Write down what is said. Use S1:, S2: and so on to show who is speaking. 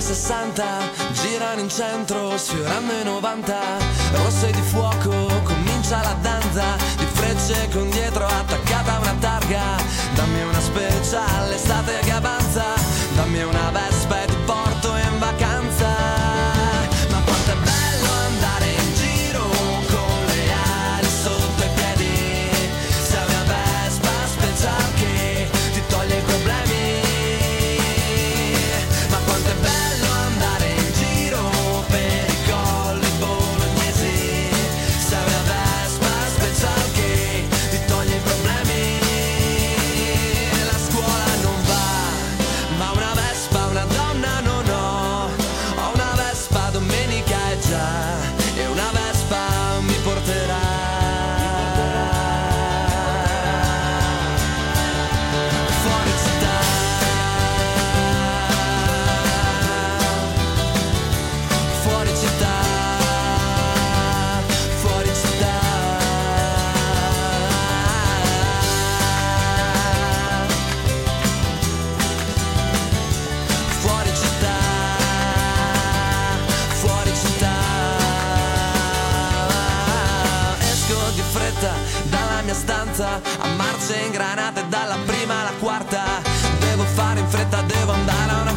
S1: 60 girano in centro sfiorando i 90, rosse di fuoco comincia la danza di frecce con dietro attaccata una targa. Dammi una speciale estate che avanza, dammi una Vespa e ti porto in vacanza. Ma quanto è bello andare in giro con le ali sotto i piedi, sei una Vespa special che ti toglie i problemi. Ma quanto è bello andare in giro per i colli bolognesi, sei una Vespa special che ti toglie i problemi. La scuola non va, ma una Vespa, una donna non ho. Ho una Vespa, domenica è già, e una Vespa mi porterà. Fuori città, fuori città, fuori città. Fuori città, fuori città. Esco di fretta dalla mia stanza a marce ingranate dalla prima alla quarta. Devo fare in fretta, devo andare a una